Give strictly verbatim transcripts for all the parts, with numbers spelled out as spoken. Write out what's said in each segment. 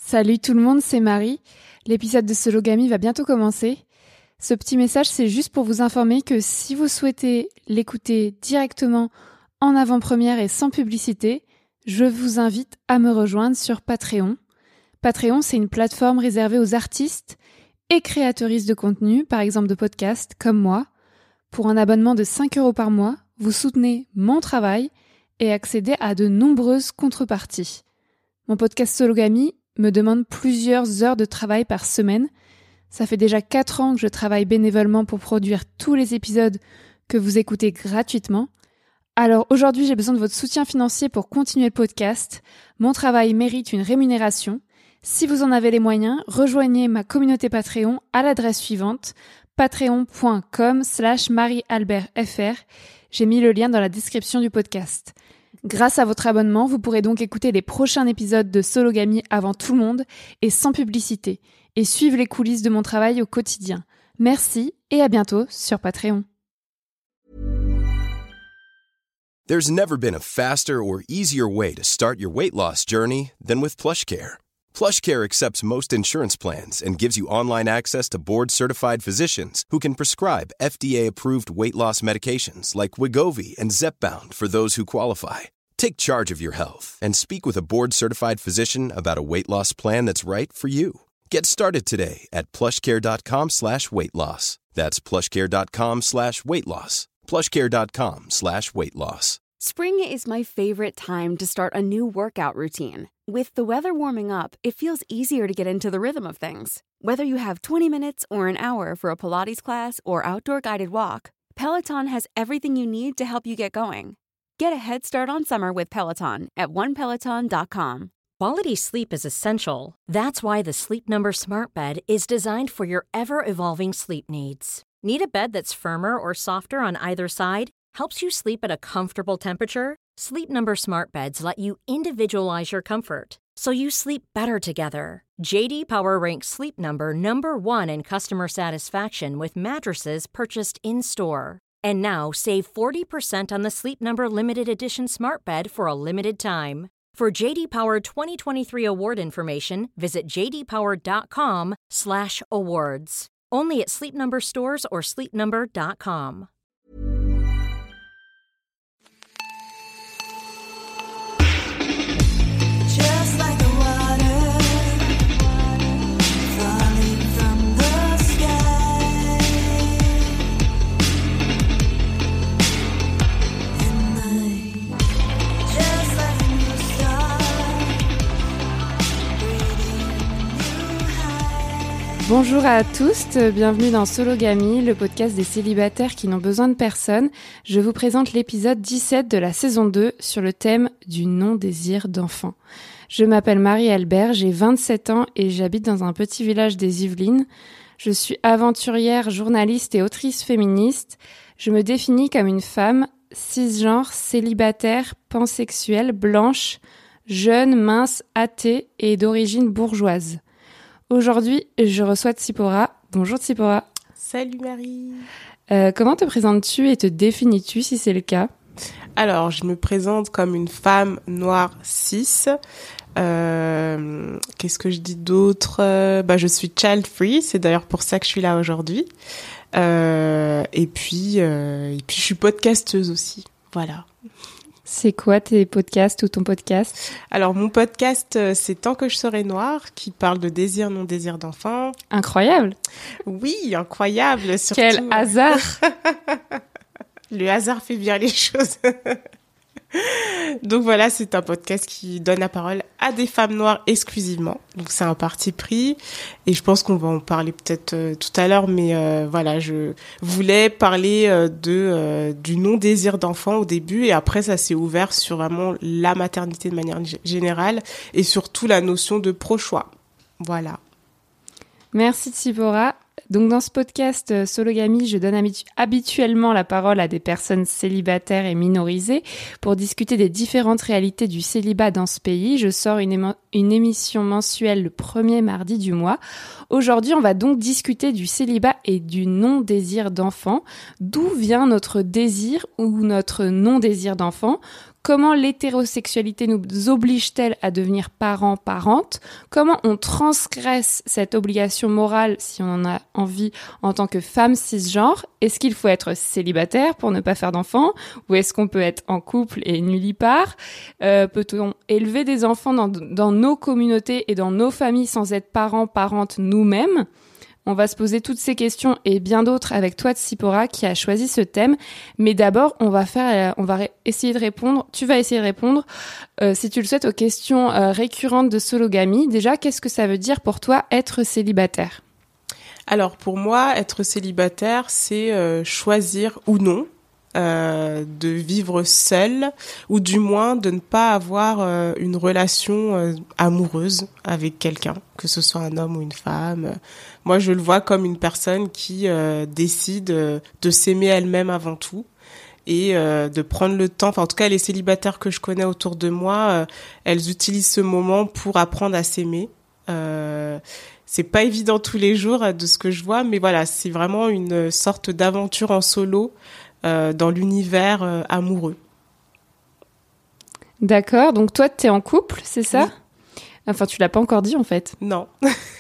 Salut tout le monde, c'est Marie. L'épisode de Sologamy va bientôt commencer. Ce petit message, c'est juste pour vous informer que si vous souhaitez l'écouter directement en avant-première et sans publicité, je vous invite à me rejoindre sur Patreon. Patreon, c'est une plateforme réservée aux artistes et créatrices de contenu, par exemple de podcasts, comme moi. Pour un abonnement de cinq euros par mois, vous soutenez mon travail et accédez à de nombreuses contreparties. Mon podcast Sologamy me demande plusieurs heures de travail par semaine. Ça fait déjà quatre ans que je travaille bénévolement pour produire tous les épisodes que vous écoutez gratuitement. Alors aujourd'hui, j'ai besoin de votre soutien financier pour continuer le podcast. Mon travail mérite une rémunération. Si vous en avez les moyens, rejoignez ma communauté Patreon à l'adresse suivante, patreon.com slash mariealbertfr. J'ai mis le lien dans la description du podcast. Grâce à votre abonnement, vous pourrez donc écouter les prochains épisodes de Sologamy avant tout le monde et sans publicité, et suivre les coulisses de mon travail au quotidien. Merci et à bientôt sur Patreon. There's never been a faster or easier way to start your weight loss journey than with PlushCare. PlushCare accepts most insurance plans and gives you online access to board-certified physicians who can prescribe F D A-approved weight loss medications like Wegovy and Zepbound for those who qualify. Take charge of your health and speak with a board-certified physician about a weight loss plan that's right for you. Get started today at plushcare.com slash weight loss. That's plushcare.com slash weight loss. plushcare.com slash weight loss. Spring is my favorite time to start a new workout routine. With the weather warming up, it feels easier to get into the rhythm of things. Whether you have twenty minutes or an hour for a Pilates class or outdoor guided walk, Peloton has everything you need to help you get going. Get a head start on summer with Peloton at one peloton dot com. Quality sleep is essential. That's why the Sleep Number Smart Bed is designed for your ever-evolving sleep needs. Need a bed that's firmer or softer on either side? Helps you sleep at a comfortable temperature? Sleep Number Smart Beds let you individualize your comfort, so you sleep better together. J D Power ranks Sleep Number number one in customer satisfaction with mattresses purchased in-store. And now, save forty percent on the Sleep Number Limited Edition Smart Bed for a limited time. For J D Power twenty twenty-three award information, visit jdpower.com slash awards. Only at Sleep Number stores or sleep number dot com. Just like the water falling from the sky, and I, just like a new star, breathing new high. Bonjour à tous, bienvenue dans Sologamy, le podcast des célibataires qui n'ont besoin de personne. Je vous présente l'épisode dix-sept de la saison deux sur le thème du non-désir d'enfant. Je m'appelle Marie-Albert, j'ai vingt-sept ans et j'habite dans un petit village des Yvelines. Je suis aventurière, journaliste et autrice féministe. Je me définis comme une femme cisgenre, célibataire, pansexuelle, blanche, jeune, mince, athée et d'origine bourgeoise. Aujourd'hui, je reçois Tsipora. Bonjour Tsipora. Salut Marie. Euh, comment te présentes-tu et te définis-tu si c'est le cas ? Alors, je me présente comme une femme noire cis. Euh, qu'est-ce que je dis d'autre ? euh, Bah, je suis child free. C'est d'ailleurs pour ça que je suis là aujourd'hui. Euh, et puis, euh, et puis, je suis podcasteuse aussi. Voilà. C'est quoi tes podcasts ou ton podcast ? Alors, mon podcast, c'est Tant que je serai noire, qui parle de désir, non-désir d'enfant. Incroyable ! Oui, incroyable. Surtout... Quel hasard ! Le hasard fait bien les choses. Donc voilà, c'est un podcast qui donne la parole à des femmes noires exclusivement. Donc c'est un parti pris et je pense qu'on va en parler peut-être euh, tout à l'heure, mais euh, voilà, je voulais parler euh, de euh, du non-désir d'enfant au début et après ça s'est ouvert sur vraiment la maternité de manière g- générale et surtout la notion de pro-choix. Voilà. Merci Tsipora. Donc dans ce podcast euh, Sologamy, je donne habitu- habituellement la parole à des personnes célibataires et minorisées pour discuter des différentes réalités du célibat dans ce pays. Je sors une, émo- une émission mensuelle le premier mardi du mois. Aujourd'hui, on va donc discuter du célibat et du non-désir d'enfant. D'où vient notre désir ou notre non-désir d'enfant ? Comment l'hétérosexualité nous oblige-t-elle à devenir parents, parentes ? Comment on transgresse cette obligation morale si on en a envie en tant que femme cisgenre ? Est-ce qu'il faut être célibataire pour ne pas faire d'enfants ? Ou est-ce qu'on peut être en couple et nullipare ? euh, Peut-on élever des enfants dans, dans nos communautés et dans nos familles sans être parents, parentes nous-mêmes ? On va se poser toutes ces questions et bien d'autres avec toi, Tsipora, qui a choisi ce thème. Mais d'abord, on va faire, on va ré- essayer de répondre. Tu vas essayer de répondre, euh, si tu le souhaites, aux questions euh, récurrentes de Sologamie. Déjà, qu'est-ce que ça veut dire pour toi être célibataire ? Alors pour moi, être célibataire, c'est euh, choisir ou non euh, de vivre seul, ou du moins de ne pas avoir euh, une relation euh, amoureuse avec quelqu'un, que ce soit un homme ou une femme. Moi, je le vois comme une personne qui euh, décide euh, de s'aimer elle-même avant tout et euh, de prendre le temps. Enfin, en tout cas, les célibataires que je connais autour de moi, euh, elles utilisent ce moment pour apprendre à s'aimer. Euh, c'est pas évident tous les jours de ce que je vois, mais voilà, c'est vraiment une sorte d'aventure en solo euh, dans l'univers euh, amoureux. D'accord, donc toi, t'es en couple, c'est ça ? Oui. Enfin, tu l'as pas encore dit, en fait. Non.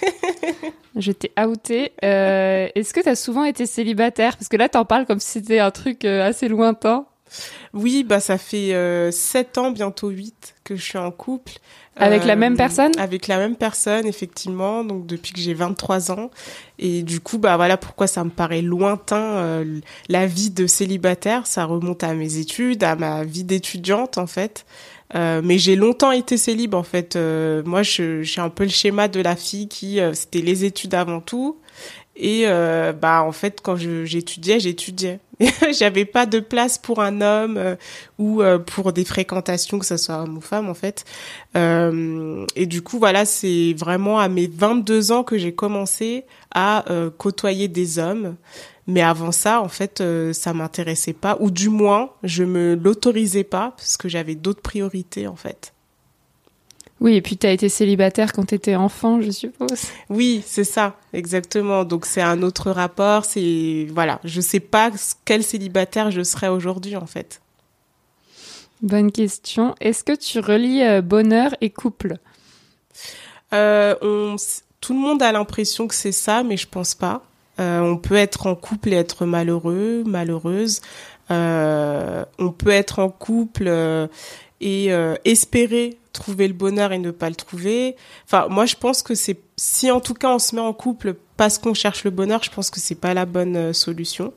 Je t'ai outée. Euh, est-ce que t'as souvent été célibataire ? Parce que là, t'en parles comme si c'était un truc euh, assez lointain. Oui, bah ça fait euh, sept ans, bientôt huit, que je suis en couple. Avec euh, la même personne ? Avec la même personne, effectivement, donc depuis que j'ai vingt-trois ans. Et du coup, bah voilà pourquoi ça me paraît lointain, euh, la vie de célibataire. Ça remonte à mes études, à ma vie d'étudiante, en fait. Euh, mais j'ai longtemps été célib, en fait. Euh, moi, je, j'ai un peu le schéma de la fille qui, euh, c'était les études avant tout. Et euh, bah en fait quand je, j'étudiais, j'étudiais. J'avais pas de place pour un homme euh, ou euh, pour des fréquentations, que ce soit homme ou femme en fait. Euh, et du coup voilà, c'est vraiment à mes vingt-deux ans que j'ai commencé à euh, côtoyer des hommes. Mais avant ça, en fait, euh, ça m'intéressait pas, ou du moins, je me l'autorisais pas parce que j'avais d'autres priorités en fait. Oui, et puis t'as été célibataire quand t'étais enfant, je suppose. Oui, c'est ça, exactement. Donc c'est un autre rapport, c'est voilà, je sais pas quel célibataire je serais aujourd'hui en fait. Bonne question. Est-ce que tu relis euh, bonheur et couple ? euh, on, Tout le monde a l'impression que c'est ça, mais je pense pas. Euh, on peut être en couple et être malheureux, malheureuse. Euh, on peut être en couple euh, et euh, espérer trouver le bonheur et ne pas le trouver. Enfin, moi, je pense que c'est, si en tout cas on se met en couple parce qu'on cherche le bonheur, je pense que c'est pas la bonne euh, solution.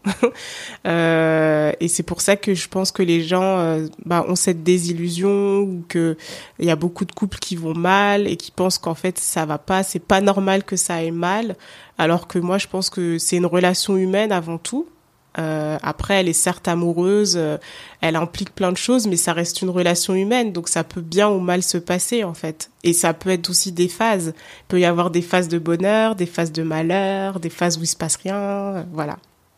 euh, et c'est pour ça que je pense que les gens, euh, bah, ont cette désillusion, ou que il y a beaucoup de couples qui vont mal et qui pensent qu'en fait ça va pas, c'est pas normal que ça aille mal. Alors que moi, je pense que c'est une relation humaine avant tout. Euh, après, elle est certes amoureuse, euh, elle implique plein de choses, mais ça reste une relation humaine, donc ça peut bien ou mal se passer en fait. Et ça peut être aussi des phases. Il peut y avoir des phases de bonheur, des phases de malheur, des phases où il se passe rien, euh, voilà.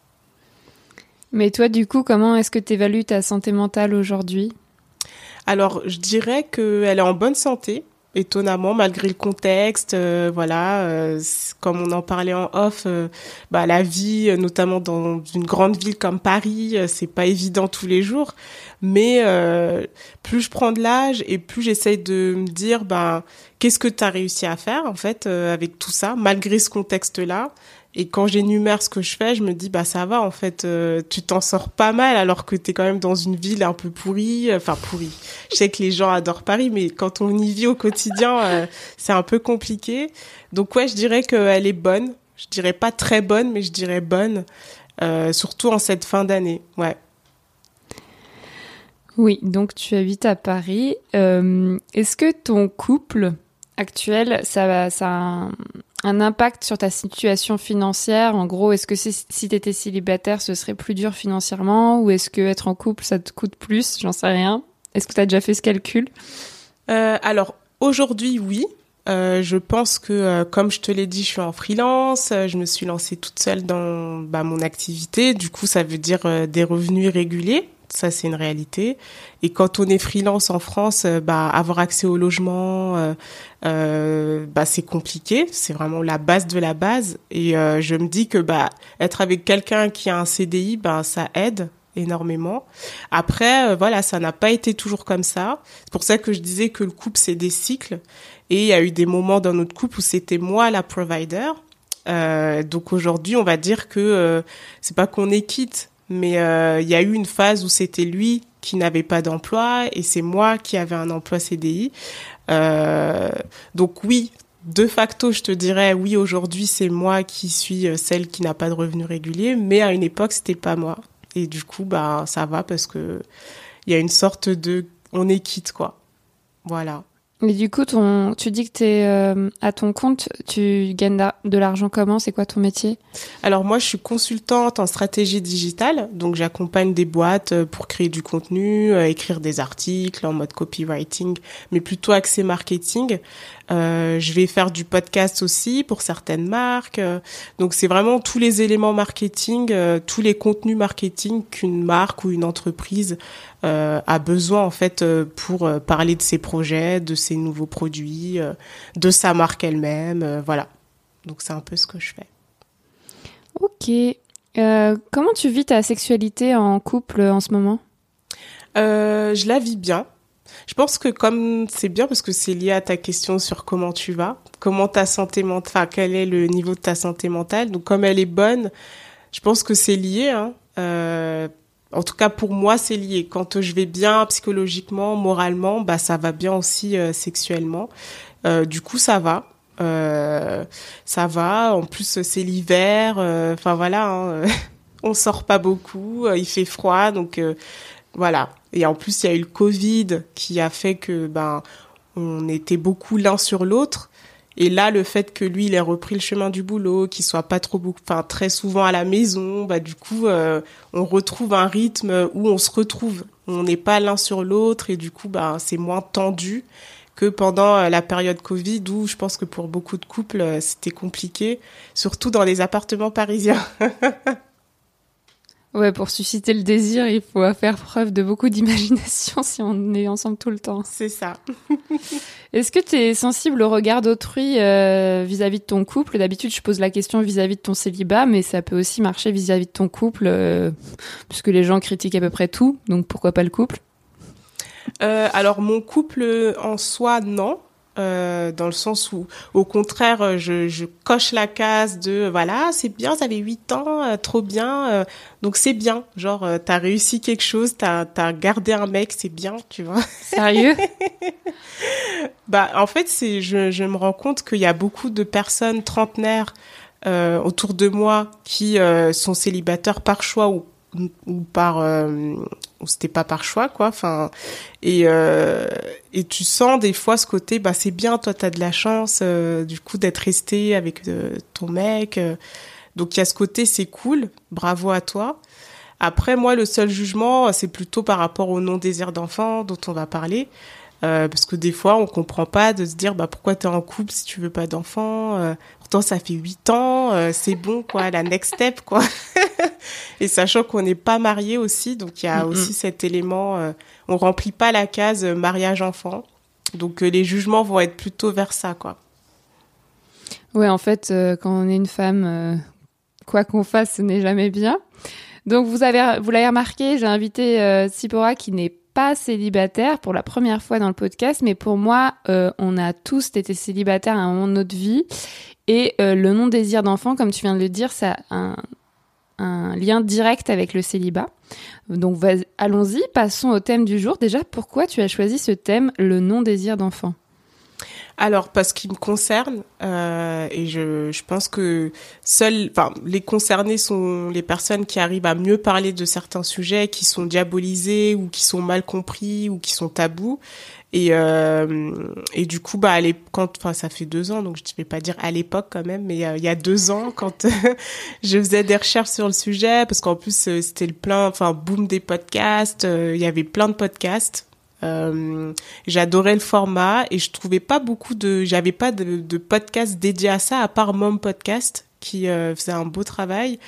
Mais toi, du coup, comment est-ce que tu évalues ta santé mentale aujourd'hui ? Alors, je dirais qu'elle est en bonne santé. Étonnamment, malgré le contexte, euh, voilà, euh, comme on en parlait en off, euh, bah la vie, euh, notamment dans une grande ville comme Paris, euh, c'est pas évident tous les jours. Mais euh, plus je prends de l'âge et plus j'essaye de me dire, ben qu'est-ce que t'as réussi à faire en fait euh, avec tout ça, malgré ce contexte-là. Et quand j'énumère ce que je fais, je me dis bah ça va en fait, euh, tu t'en sors pas mal alors que t'es quand même dans une ville un peu pourrie, enfin pourrie. Je sais que les gens adorent Paris, mais quand on y vit au quotidien, euh, c'est un peu compliqué. Donc ouais, je dirais qu'elle est bonne. Je dirais pas très bonne, mais je dirais bonne, euh, surtout en cette fin d'année. Ouais. Oui, donc tu habites à Paris. Euh, est-ce que ton couple actuel, ça, ça a un, un impact sur ta situation financière ? En gros, est-ce que si, si tu étais célibataire, ce serait plus dur financièrement ? Ou est-ce que être en couple, ça te coûte plus ? J'en sais rien. Est-ce que tu as déjà fait ce calcul ? euh, Alors, aujourd'hui, oui. Euh, je pense que, euh, comme je te l'ai dit, je suis en freelance. Euh, je me suis lancée toute seule dans bah, mon activité. Du coup, ça veut dire euh, des revenus réguliers. Ça, c'est une réalité. Et quand on est freelance en France, euh, bah, avoir accès au logement, euh, euh, bah, c'est compliqué. C'est vraiment la base de la base. Et euh, je me dis que bah, être avec quelqu'un qui a un C D I, bah, ça aide énormément. Après, euh, voilà, ça n'a pas été toujours comme ça. C'est pour ça que je disais que le couple, c'est des cycles. Et il y a eu des moments dans notre couple où c'était moi la provider. Euh, donc aujourd'hui, on va dire que euh, c'est pas qu'on est quitte, mais euh, il y a eu une phase où c'était lui qui n'avait pas d'emploi et c'est moi qui avais un emploi C D I. Euh, donc oui, de facto, je te dirais oui, aujourd'hui, c'est moi qui suis celle qui n'a pas de revenus réguliers, mais à une époque, c'était pas moi. Et du coup, bah ça va parce que il y a une sorte de on est quitte, quoi. Voilà. Et du coup, ton, tu dis que tu es euh, à ton compte, tu gagnes de l'argent comment? C'est quoi ton métier? Alors moi, je suis consultante en stratégie digitale, donc j'accompagne des boîtes pour créer du contenu, euh, écrire des articles en mode copywriting, mais plutôt axé marketing. Euh, je vais faire du podcast aussi pour certaines marques. Euh, donc c'est vraiment tous les éléments marketing, euh, tous les contenus marketing qu'une marque ou une entreprise euh, a besoin en fait euh, pour euh, parler de ses projets, de ses nouveaux produits, euh, de sa marque elle-même. Euh, voilà. Donc c'est un peu ce que je fais. Ok. Euh, comment tu vis ta sexualité en couple en ce moment? Euh, je la vis bien. Je pense que comme c'est bien parce que c'est lié à ta question sur comment tu vas, comment ta santé mentale, enfin quel est le niveau de ta santé mentale. Donc comme elle est bonne, je pense que c'est lié. Hein. Euh, en tout cas pour moi c'est lié. Quand je vais bien psychologiquement, moralement, bah ça va bien aussi euh, sexuellement. Euh, du coup ça va. Euh, ça va. En plus c'est l'hiver. Enfin euh, voilà, hein, on sort pas beaucoup. Il fait froid donc. Euh, Voilà. Et en plus, il y a eu le Covid qui a fait que ben on était beaucoup l'un sur l'autre. Et là, le fait que lui, il ait repris le chemin du boulot, qu'il soit pas trop, enfin très souvent à la maison, bah du coup, euh, on retrouve un rythme où on se retrouve. On n'est pas l'un sur l'autre et du coup, bah c'est moins tendu que pendant la période Covid où je pense que pour beaucoup de couples, c'était compliqué, surtout dans les appartements parisiens. Ouais, pour susciter le désir, il faut faire preuve de beaucoup d'imagination si on est ensemble tout le temps. C'est ça. Est-ce que tu es sensible au regard d'autrui euh, vis-à-vis de ton couple? D'habitude, je pose la question vis-à-vis de ton célibat, mais ça peut aussi marcher vis-à-vis de ton couple, euh, puisque les gens critiquent à peu près tout, donc pourquoi pas le couple? euh, Alors, mon couple en soi, non. Euh, dans le sens où, au contraire, je, je coche la case de voilà, c'est bien, ça fait huit ans, euh, trop bien, euh, donc c'est bien. Genre, euh, t'as réussi quelque chose, t'as t'as gardé un mec, c'est bien, tu vois. Sérieux? Bah, en fait, c'est je je me rends compte qu'il y a beaucoup de personnes trentenaires euh, autour de moi qui euh, sont célibataires par choix ou ou par euh, ou c'était pas par choix quoi enfin et euh, et tu sens des fois ce côté bah c'est bien, toi t'as de la chance euh, du coup d'être resté avec euh, ton mec euh, donc il y a ce côté, c'est cool, bravo à toi. Après moi le seul jugement c'est plutôt par rapport au non désir d'enfant dont on va parler. Euh, parce que des fois, on comprend pas de se dire bah pourquoi t'es en couple si tu veux pas d'enfant. Euh, pourtant, ça fait huit ans, euh, c'est bon quoi, la next step quoi. Et sachant qu'on n'est pas mariés aussi, donc il y a mm-hmm. aussi cet élément, euh, on remplit pas la case euh, mariage enfant. Donc euh, les jugements vont être plutôt vers ça quoi. Ouais, en fait, euh, quand on est une femme, euh, quoi qu'on fasse, ce n'est jamais bien. Donc vous avez, vous l'avez remarqué, j'ai invité euh, Tsipora qui n'est pas célibataire pour la première fois dans le podcast, mais pour moi, euh, on a tous été célibataires à un moment de notre vie. Et euh, le non-désir d'enfant, comme tu viens de le dire, ça a un, un lien direct avec le célibat. Donc vas- allons-y, passons au thème du jour. Déjà, pourquoi tu as choisi ce thème, le non-désir d'enfant ? Alors parce qu'il me concerne euh, et je je pense que seuls enfin les concernés sont les personnes qui arrivent à mieux parler de certains sujets qui sont diabolisés ou qui sont mal compris ou qui sont tabous et euh, et du coup bah les quand enfin ça fait deux ans donc je ne vais pas dire à l'époque quand même mais euh, il y a deux ans quand je faisais des recherches sur le sujet parce qu'en plus euh, c'était le plein enfin boom des podcasts euh, il y avait plein de podcasts. Euh, j'adorais le format et je trouvais pas beaucoup de, j'avais pas de, de podcast dédié à ça à part Mom Podcast qui euh, faisait un beau travail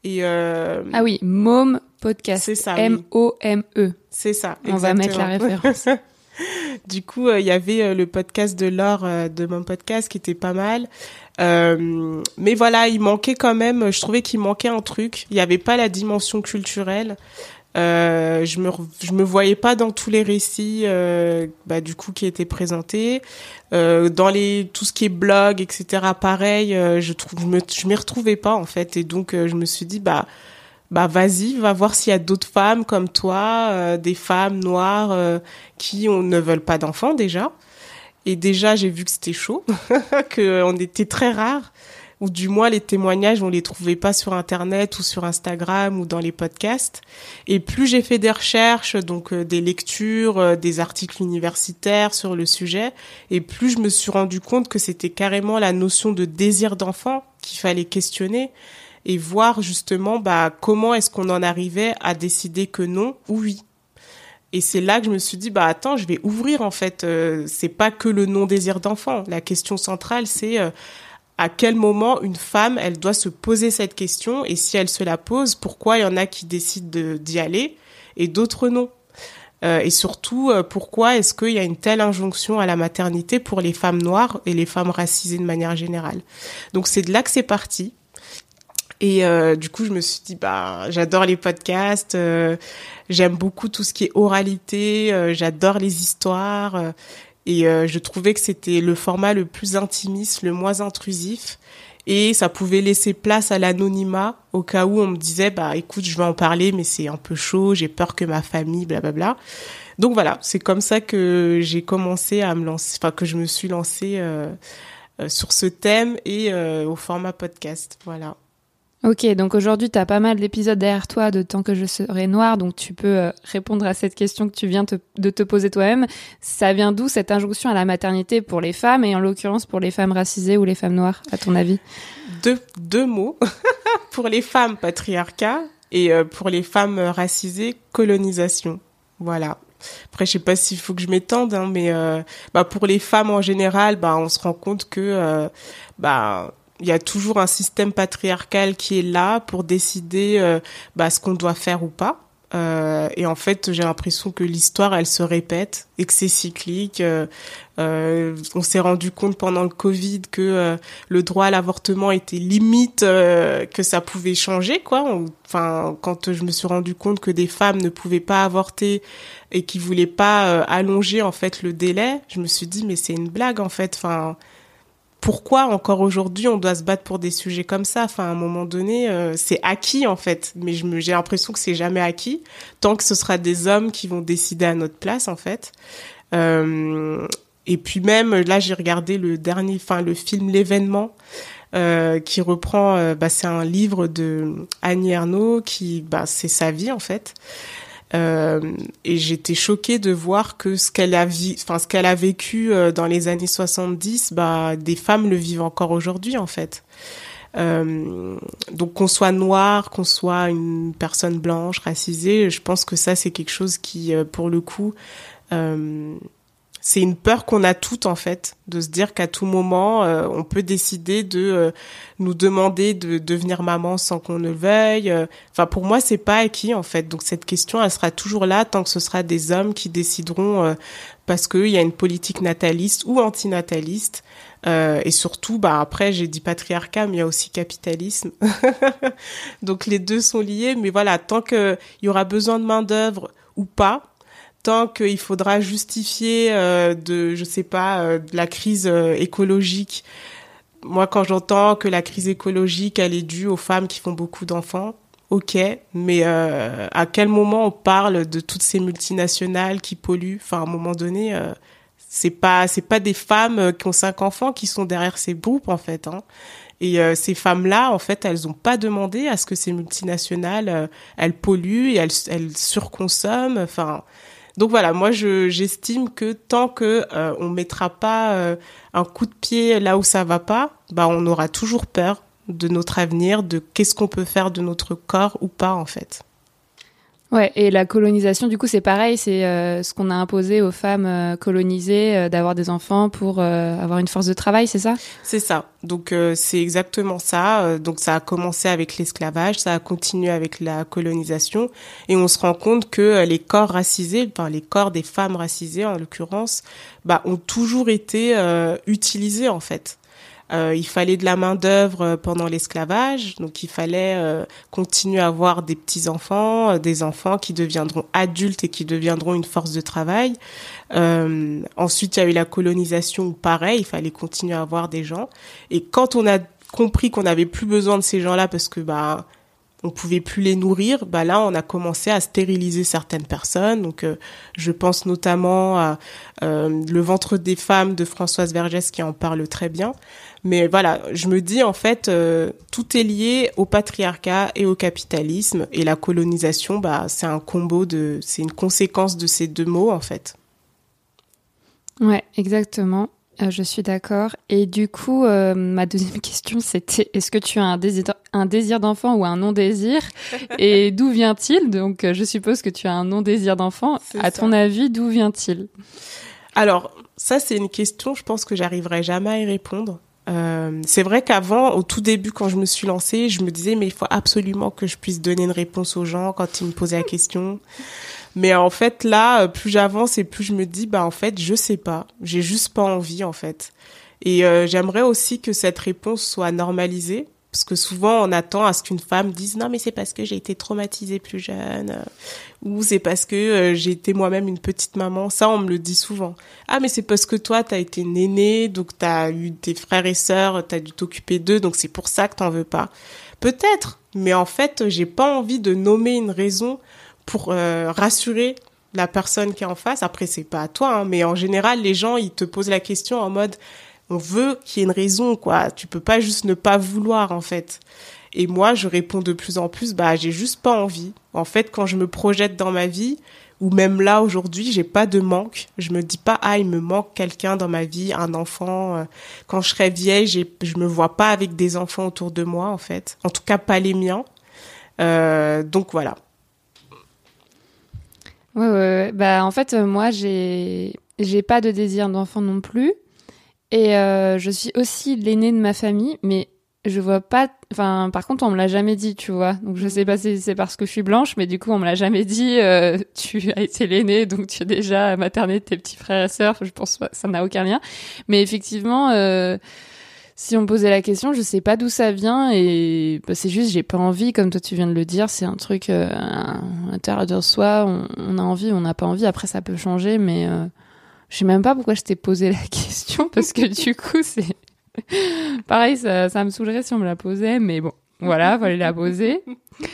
Et euh, Ah oui, Môme Podcast. C'est ça, oui. M O M E. C'est ça, On va mettre la référence. Du coup, il euh, y avait euh, le podcast de Laure euh, de mon podcast qui était pas mal. Euh, mais voilà, il manquait quand même, je trouvais qu'il manquait un truc. Il n'y avait pas la dimension culturelle. Euh, je me je me voyais pas dans tous les récits euh, bah du coup qui étaient présentés euh, dans les tout ce qui est blog, etc. pareil, euh, je trouve je me je m'y retrouvais pas en fait, et donc euh, je me suis dit bah bah vas-y, va voir s'il y a d'autres femmes comme toi, euh, des femmes noires euh, qui on, ne veulent pas d'enfants déjà. Et déjà j'ai vu que c'était chaud, que on était très rares, ou du moins les témoignages, on les trouvait pas sur Internet ou sur Instagram ou dans les podcasts. Et plus j'ai fait des recherches, donc euh, des lectures, euh, des articles universitaires sur le sujet, et plus je me suis rendu compte que c'était carrément la notion de désir d'enfant qu'il fallait questionner et voir justement bah comment est-ce qu'on en arrivait à décider que non ou oui. Et c'est là que je me suis dit bah attends, je vais ouvrir en fait, euh, c'est pas que le non-désir d'enfant. La question centrale, c'est euh, à quel moment une femme, elle doit se poser cette question, et si elle se la pose, pourquoi il y en a qui décident de, d'y aller et d'autres non. Euh, et surtout, euh, pourquoi est-ce qu'il y a une telle injonction à la maternité pour les femmes noires et les femmes racisées de manière générale. Donc c'est de là que c'est parti. Et euh, du coup, je me suis dit, bah, j'adore les podcasts, euh, j'aime beaucoup tout ce qui est oralité, euh, j'adore les histoires, euh, et euh, je trouvais que c'était le format le plus intimiste, le moins intrusif, et ça pouvait laisser place à l'anonymat au cas où on me disait, bah, écoute, je vais en parler, mais c'est un peu chaud, j'ai peur que ma famille, blablabla. Donc voilà, c'est comme ça que j'ai commencé à me lancer, enfin que je me suis lancée euh, euh, sur ce thème et euh, au format podcast, voilà. Ok, donc aujourd'hui, tu as pas mal d'épisodes derrière toi de Tant que je serai noire, donc tu peux euh, répondre à cette question que tu viens te, de te poser toi-même. Ça vient d'où cette injonction à la maternité pour les femmes, et en l'occurrence pour les femmes racisées ou les femmes noires, à ton avis? Deux, deux mots. Pour les femmes, patriarcat, et euh, pour les femmes racisées, colonisation. Voilà. Après, je sais pas s'il faut que je m'étende, hein, mais euh, bah, pour les femmes en général, bah, on se rend compte que... Euh, bah, il y a toujours un système patriarcal qui est là pour décider euh, bah, ce qu'on doit faire ou pas. Euh, et en fait, j'ai l'impression que l'histoire, elle se répète et que c'est cyclique. Euh, euh, on s'est rendu compte pendant le Covid que euh, le droit à l'avortement était limite, euh, que ça pouvait changer, quoi. On, enfin, quand je me suis rendu compte que des femmes ne pouvaient pas avorter et qui voulaient pas euh, allonger en fait le délai, je me suis dit mais c'est une blague en fait. Enfin. Pourquoi encore aujourd'hui on doit se battre pour des sujets comme ça? Enfin, à un moment donné, euh, c'est acquis en fait, mais je me, j'ai l'impression que c'est jamais acquis tant que ce sera des hommes qui vont décider à notre place en fait. Euh, et puis même là, j'ai regardé le dernier, enfin le film L'événement, euh, qui reprend, euh, bah c'est un livre de Annie Ernaux qui, bah c'est sa vie en fait. Euh, et j'étais choquée de voir que ce qu'elle a vi- enfin ce qu'elle a vécu euh, dans les années soixante-dix, bah des femmes le vivent encore aujourd'hui en fait. Euh, donc qu'on soit noir, qu'on soit une personne blanche, racisée, je pense que ça c'est quelque chose qui euh, pour le coup euh, c'est une peur qu'on a toutes en fait, de se dire qu'à tout moment euh, on peut décider de euh, nous demander de devenir maman sans qu'on ne veuille. Enfin pour moi c'est pas acquis en fait. Donc cette question elle sera toujours là tant que ce sera des hommes qui décideront euh, parce qu'il y a une politique nataliste ou antinataliste. Euh, et surtout, bah après j'ai dit patriarcat, mais il y a aussi capitalisme. Donc les deux sont liés. Mais voilà, tant qu'il y aura besoin de main d'œuvre ou pas, tant qu'il faudra justifier euh, de, je sais pas, euh, de la crise euh, écologique. Moi, quand j'entends que la crise écologique, elle est due aux femmes qui font beaucoup d'enfants, ok, mais euh, à quel moment on parle de toutes ces multinationales qui polluent? Enfin, à un moment donné, euh, c'est pas, c'est pas des femmes qui ont cinq enfants qui sont derrière ces groupes, en fait, hein. Et euh, ces femmes-là, en fait, elles ont pas demandé à ce que ces multinationales, euh, elles polluent et elles, elles surconsomment. Enfin. Donc voilà, moi je j'estime que tant que euh, on mettra pas euh, un coup de pied là où ça va pas, bah on aura toujours peur de notre avenir, de qu'est-ce qu'on peut faire de notre corps ou pas en fait. Ouais, et la colonisation, du coup, c'est pareil, c'est euh, ce qu'on a imposé aux femmes euh, colonisées euh, d'avoir des enfants pour euh, avoir une force de travail, c'est ça ? C'est ça. Donc euh, c'est exactement ça. Euh, donc ça a commencé avec l'esclavage, ça a continué avec la colonisation, et on se rend compte que euh, les corps racisés, enfin les corps des femmes racisées en l'occurrence, bah ont toujours été euh, utilisés en fait. Euh, il fallait de la main-d'œuvre pendant l'esclavage, donc il fallait euh, continuer à avoir des petits-enfants, euh, des enfants qui deviendront adultes et qui deviendront une force de travail. Euh, ensuite, il y a eu la colonisation, pareil, il fallait continuer à avoir des gens. Et quand on a compris qu'on n'avait plus besoin de ces gens-là parce que bah on pouvait plus les nourrir, bah là on a commencé à stériliser certaines personnes. Donc euh, je pense notamment à euh, Le ventre des femmes de Françoise Vergès qui en parle très bien. Mais voilà, je me dis en fait euh, tout est lié au patriarcat et au capitalisme, et la colonisation, bah c'est un combo de, c'est une conséquence de ces deux mots en fait. Ouais, exactement. Euh, je suis d'accord. Et du coup, euh, ma deuxième question, c'était est-ce que tu as un désir, un désir d'enfant ou un non-désir ? Et d'où vient-il ? Donc, euh, je suppose que tu as un non-désir d'enfant. C'est à ça. ton avis, d'où vient-il ? Alors, ça c'est une question, je pense que j'arriverai jamais à y répondre. Euh, c'est vrai qu'avant, au tout début, quand je me suis lancée, je me disais mais il faut absolument que je puisse donner une réponse aux gens quand ils me posaient la question. Mais en fait, là, plus j'avance et plus je me dis, bah en fait, je sais pas. J'ai juste pas envie, en fait. Et euh, j'aimerais aussi que cette réponse soit normalisée, parce que souvent, on attend à ce qu'une femme dise, non, mais c'est parce que j'ai été traumatisée plus jeune, euh, ou c'est parce que euh, j'ai été moi-même une petite maman. Ça, on me le dit souvent. Ah, mais c'est parce que toi, t'as été nénée, donc t'as eu tes frères et sœurs, t'as dû t'occuper d'eux, donc c'est pour ça que t'en veux pas. Peut-être, mais en fait, j'ai pas envie de nommer une raison pour euh, rassurer la personne qui est en face. Après, c'est pas à toi, hein, mais en général, les gens, ils te posent la question en mode, on veut qu'il y ait une raison, quoi. Tu peux pas juste ne pas vouloir, en fait. Et moi, je réponds de plus en plus, bah, j'ai juste pas envie. En fait, quand je me projette dans ma vie, ou même là, aujourd'hui, j'ai pas de manque. Je me dis pas, ah, il me manque quelqu'un dans ma vie, un enfant. Quand je serai vieille, j'ai, je me vois pas avec des enfants autour de moi, en fait. En tout cas, pas les miens. Euh, donc, voilà. Ouais, ouais, ouais. Bah, en fait, euh, moi, j'ai, j'ai pas de désir d'enfant non plus. Et euh, je suis aussi l'aînée de ma famille, mais je vois pas... Enfin, par contre, on me l'a jamais dit, tu vois. Donc, je sais pas si c'est parce que je suis blanche, mais du coup, on me l'a jamais dit. Euh, tu as été l'aînée, donc tu es déjà maternée de tes petits frères et sœurs. Je pense que ça n'a aucun lien. Mais effectivement... Euh, si on me posait la question, je sais pas d'où ça vient, et bah, c'est juste j'ai pas envie, comme toi tu viens de le dire, c'est un truc euh, à l'intérieur de soi, on, on a envie, on n'a pas envie, après ça peut changer, mais euh, je sais même pas pourquoi je t'ai posé la question, parce que du coup c'est pareil, ça, ça me saoulerait si on me la posait, mais bon, voilà, fallait la poser.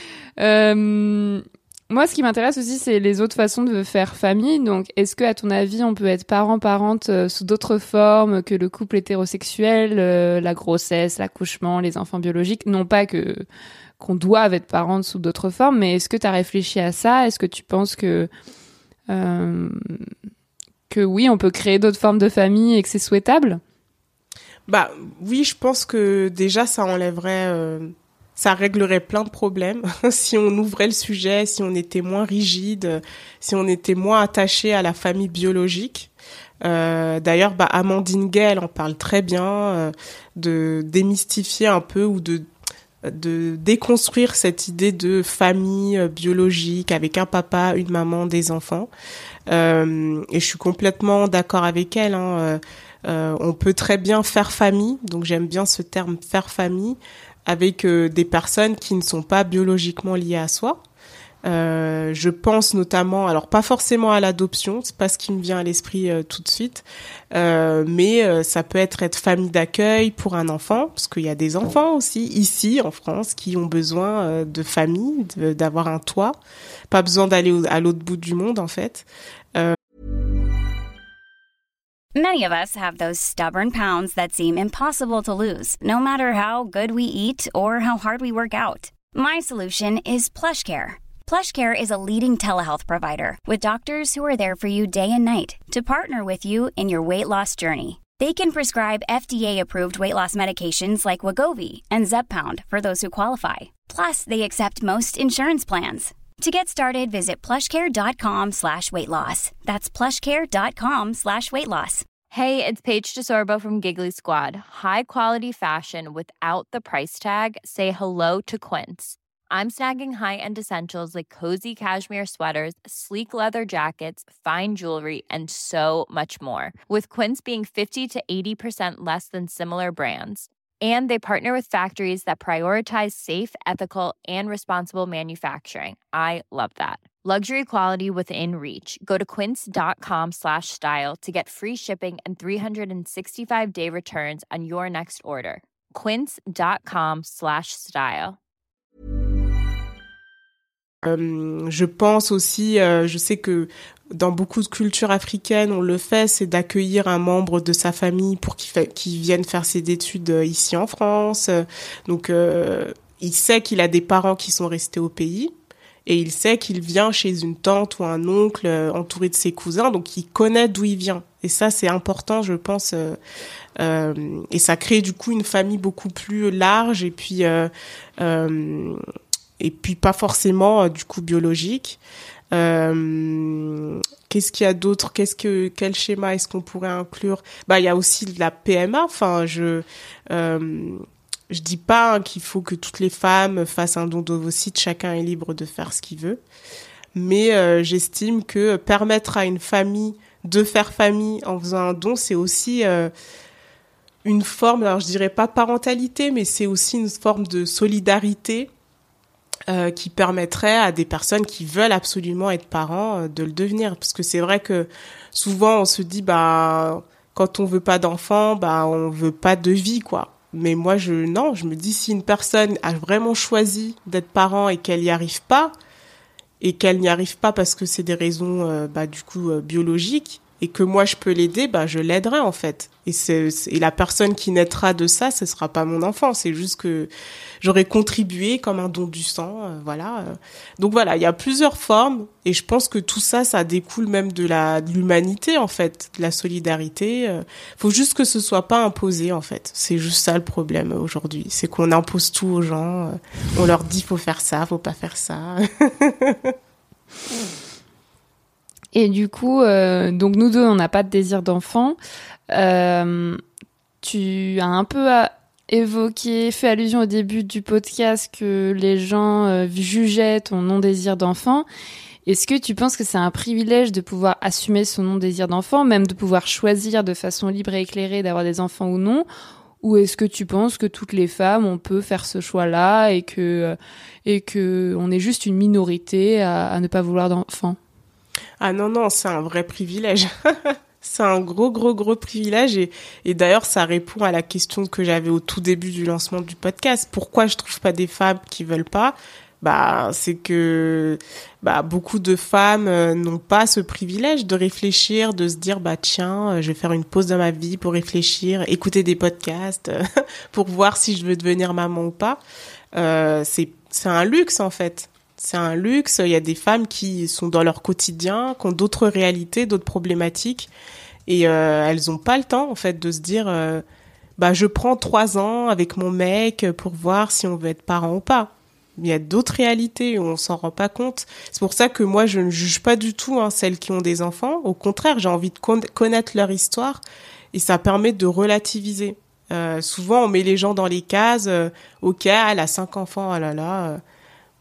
Euh... Moi, ce qui m'intéresse aussi, c'est les autres façons de faire famille. Donc, est-ce que, à ton avis, on peut être parent-parente euh, sous d'autres formes que le couple hétérosexuel, euh, la grossesse, l'accouchement, les enfants biologiques? Non pas que qu'on doive être parente sous d'autres formes, mais est-ce que tu as réfléchi à ça? Est-ce que tu penses que euh, que oui, on peut créer d'autres formes de famille et que c'est souhaitable? Bah oui, je pense que déjà ça enlèverait, euh, ça réglerait plein de problèmes si on ouvrait le sujet, si on était moins rigide, si on était moins attaché à la famille biologique. Euh, d'ailleurs, bah Amandine Gay, elle en parle très bien, euh, de démystifier un peu ou de de déconstruire cette idée de famille biologique avec un papa, une maman, des enfants. Euh, et je suis complètement d'accord avec elle, hein. Euh, Euh, on peut très bien faire famille, donc j'aime bien ce terme faire famille, avec euh, des personnes qui ne sont pas biologiquement liées à soi. Euh, je pense notamment, alors pas forcément à l'adoption, c'est pas ce qui me vient à l'esprit euh, tout de suite, euh, mais euh, ça peut être être famille d'accueil pour un enfant, parce qu'il y a des enfants aussi ici en France qui ont besoin euh, de famille, de, d'avoir un toit, pas besoin d'aller au, à l'autre bout du monde en fait. Euh, Many of us have those stubborn pounds that seem impossible to lose, no matter how good we eat or how hard we work out. My solution is PlushCare. PlushCare is a leading telehealth provider with doctors who are there for you day and night to partner with you in your weight loss journey. They can prescribe F D A-approved weight loss medications like Wegovy and Zepbound for those who qualify. Plus, they accept most insurance plans. To get started, visit plushcare.com slash weight loss. That's plushcare.com slash weight loss. Hey, it's Paige DeSorbo from Giggly Squad. High quality fashion without the price tag. Say hello to Quince. I'm snagging high-end essentials like cozy cashmere sweaters, sleek leather jackets, fine jewelry, and so much more. With Quince being fifty to eighty percent less than similar brands. And they partner with factories that prioritize safe, ethical, and responsible manufacturing. I love that. Luxury quality within reach. Go to quince.com slash style to get free shipping and three sixty-five day returns on your next order. Quince.com slash style. Euh, je pense aussi, euh, je sais que dans beaucoup de cultures africaines, on le fait, c'est d'accueillir un membre de sa famille pour qu'il, fa- qu'il vienne faire ses études ici en France. Donc, euh, il sait qu'il a des parents qui sont restés au pays et il sait qu'il vient chez une tante ou un oncle euh, entouré de ses cousins, donc il connaît d'où il vient. Et ça, c'est important, je pense. Euh, euh, et ça crée du coup une famille beaucoup plus large et puis... Euh, euh, et puis pas forcément euh, du coup biologique. Euh, qu'est-ce qu'il y a d'autre ? Qu'est-ce que quel schéma est-ce qu'on pourrait inclure ? Bah il y a aussi de la P M A. Enfin je euh, je dis pas hein, qu'il faut que toutes les femmes fassent un don d'ovocytes. Chacun est libre de faire ce qu'il veut. Mais euh, j'estime que permettre à une famille de faire famille en faisant un don, c'est aussi euh, une forme. Alors je dirais pas parentalité, mais c'est aussi une forme de solidarité. Euh, qui permettrait à des personnes qui veulent absolument être parents euh, de le devenir. Parce que c'est vrai que souvent on se dit, bah, quand on veut pas d'enfant, bah, on veut pas de vie, quoi. Mais moi, je, non, je me dis, si une personne a vraiment choisi d'être parent et qu'elle y arrive pas, et qu'elle n'y arrive pas parce que c'est des raisons, euh, bah, du coup, euh, biologiques, et que moi je peux l'aider, bah, je l'aiderai, en fait. Et c'est, c'est, et la personne qui naîtra de ça, ce sera pas mon enfant. C'est juste que j'aurais contribué comme un don du sang, euh, voilà. Donc voilà, il y a plusieurs formes, et je pense que tout ça, ça découle même de la, de l'humanité, en fait, de la solidarité. Euh, faut juste que ce soit pas imposé, en fait. C'est juste ça le problème aujourd'hui. C'est qu'on impose tout aux gens. Euh, on leur dit, faut faire ça, faut pas faire ça. Et du coup, euh, donc nous deux, on n'a pas de désir d'enfant. Euh, tu as un peu à évoqué, fait allusion au début du podcast que les gens euh, jugeaient ton non-désir d'enfant. Est-ce que tu penses que c'est un privilège de pouvoir assumer son non-désir d'enfant, même de pouvoir choisir de façon libre et éclairée d'avoir des enfants ou non ? Ou est-ce que tu penses que toutes les femmes, on peut faire ce choix-là et que, et que on est juste une minorité à, à ne pas vouloir d'enfants ? Ah non, non, c'est un vrai privilège. C'est un gros, gros, gros privilège. Et, et d'ailleurs, ça répond à la question que j'avais au tout début du lancement du podcast. Pourquoi je trouve pas des femmes qui veulent pas ? Bah, c'est que bah, beaucoup de femmes euh, n'ont pas ce privilège de réfléchir, de se dire, bah tiens, euh, je vais faire une pause dans ma vie pour réfléchir, écouter des podcasts, euh, pour voir si je veux devenir maman ou pas. Euh, c'est, c'est un luxe, en fait. C'est un luxe. Il y a des femmes qui sont dans leur quotidien, qui ont d'autres réalités, d'autres problématiques, et euh, elles ont pas le temps en fait de se dire, euh, bah je prends trois ans avec mon mec pour voir si on veut être parent ou pas. Il y a d'autres réalités où on s'en rend pas compte. C'est pour ça que moi je ne juge pas du tout hein, celles qui ont des enfants. Au contraire, j'ai envie de con- connaître leur histoire et ça permet de relativiser. Euh, souvent on met les gens dans les cases. Euh, ok, elle a cinq enfants, oh là là. Euh, Pourquoi ?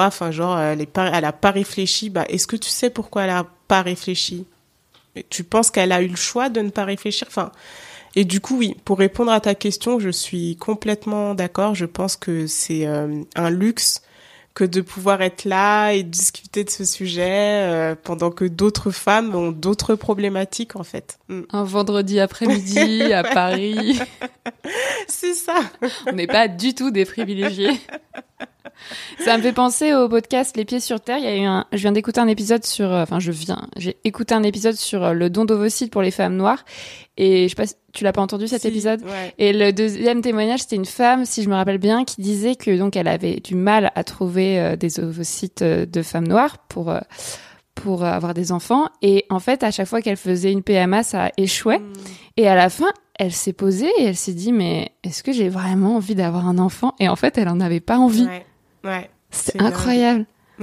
Enfin, genre, elle est pas, elle a pas réfléchi. Bah, est-ce que tu sais pourquoi elle a pas réfléchi ? Tu penses qu'elle a eu le choix de ne pas réfléchir ? Enfin, et du coup, oui, pour répondre à ta question, je suis complètement d'accord. Je pense que c'est euh, un luxe que de pouvoir être là et discuter de ce sujet euh, pendant que d'autres femmes ont d'autres problématiques, en fait. Mm. Un vendredi après-midi à Paris. C'est ça. On n'est pas du tout des privilégiés. Ça me fait penser au podcast Les Pieds sur Terre. Il y a eu un, je viens d'écouter un épisode sur, enfin je viens, j'ai écouté un épisode sur le don d'ovocytes pour les femmes noires. Et je sais pas, tu l'as pas entendu cet Si, épisode ? ouais. Et le deuxième témoignage, c'était une femme, si je me rappelle bien, qui disait que donc elle avait du mal à trouver euh, des ovocytes euh, de femmes noires pour euh, pour avoir des enfants. Et en fait, à chaque fois qu'elle faisait une P M A, ça échouait. Mm. Et à la fin, elle s'est posée et elle s'est dit, mais est-ce que j'ai vraiment envie d'avoir un enfant ? Et en fait, elle en avait pas envie. Ouais. Ouais. C'est C'est incroyable. dingue. Ouais.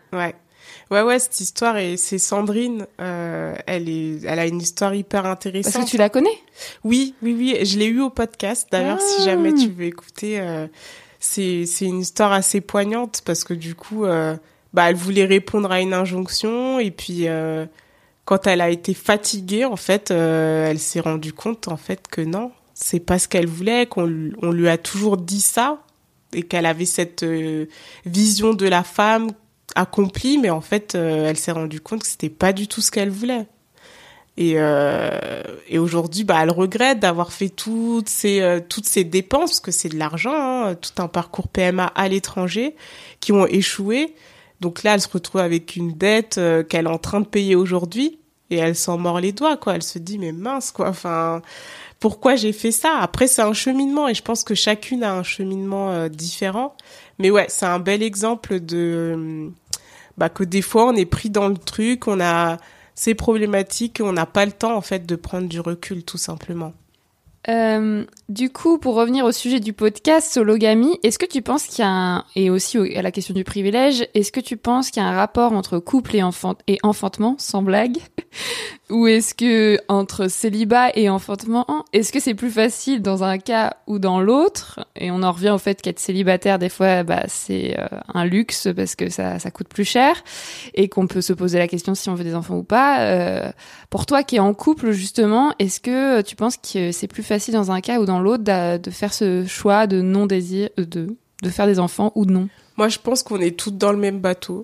Ouais. Ouais, ouais, cette histoire, et c'est Sandrine, euh, elle est, elle a une histoire hyper intéressante. Parce que tu la connais? Oui, oui, oui, je l'ai eu au podcast. D'ailleurs, Ah. si jamais tu veux écouter, euh, c'est, c'est une histoire assez poignante parce que du coup, euh, bah, elle voulait répondre à une injonction et puis, euh, quand elle a été fatiguée, en fait, euh, elle s'est rendue compte, en fait, que non, c'est pas ce qu'elle voulait, qu'on lui- on lui a toujours dit ça et qu'elle avait cette euh, vision de la femme accomplie, mais en fait, euh, elle s'est rendue compte que c'était pas du tout ce qu'elle voulait. Et, euh, et aujourd'hui, bah, elle regrette d'avoir fait toutes ces, euh, toutes ces dépenses, parce que c'est de l'argent, hein, tout un parcours P M A à l'étranger, qui ont échoué. Donc là, elle se retrouve avec une dette euh, qu'elle est en train de payer aujourd'hui, et elle s'en mord les doigts, quoi. Elle se dit, mais mince, quoi, enfin, pourquoi j'ai fait ça? Après, c'est un cheminement, et je pense que chacune a un cheminement euh, différent. Mais ouais, c'est un bel exemple de euh, bah, que des fois, on est pris dans le truc, on a ces problématiques, on n'a pas le temps, en fait, de prendre du recul, tout simplement. Euh, du coup, pour revenir au sujet du podcast, Sologamie, est-ce que tu penses qu'il y a un... Et aussi au- à la question du privilège, est-ce que tu penses qu'il y a un rapport entre couple et, enfant... et enfantement, sans blague? Ou est-ce que entre célibat et enfantement, est-ce que c'est plus facile dans un cas ou dans l'autre? Et on en revient au fait qu'être célibataire, des fois, bah, c'est euh, un luxe parce que ça, ça coûte plus cher et qu'on peut se poser la question si on veut des enfants ou pas. Euh, pour toi qui es en couple, justement, est-ce que tu penses que c'est plus facile dans un cas ou dans l'autre de, de faire ce choix de non-désir, de, de faire des enfants ou non? Moi, je pense qu'on est toutes dans le même bateau.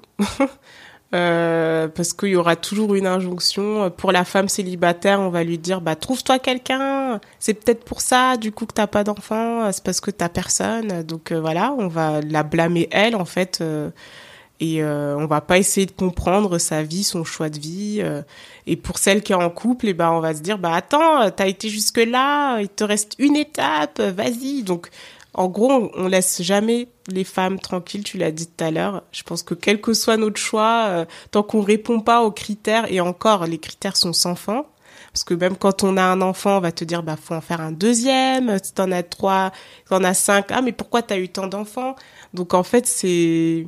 Euh, parce qu'il y aura toujours une injonction. Pour la femme célibataire, on va lui dire, bah, trouve-toi quelqu'un. C'est peut-être pour ça, du coup, que t'as pas d'enfant. C'est parce que t'as personne. Donc, euh, voilà, on va la blâmer elle, en fait. Euh, et euh, on va pas essayer de comprendre sa vie, son choix de vie. Euh, et pour celle qui est en couple, eh ben, on va se dire, bah, attends, t'as été jusque-là. Il te reste une étape. Vas-y. Donc, en gros, on, on laisse jamais les femmes tranquilles, tu l'as dit tout à l'heure. Je pense que quel que soit notre choix, euh, tant qu'on répond pas aux critères, et encore, les critères sont sans fin, parce que même quand on a un enfant, on va te dire, bah, faut en faire un deuxième, si t'en as trois, si t'en as cinq, ah, mais pourquoi t'as eu tant d'enfants? Donc, en fait, c'est,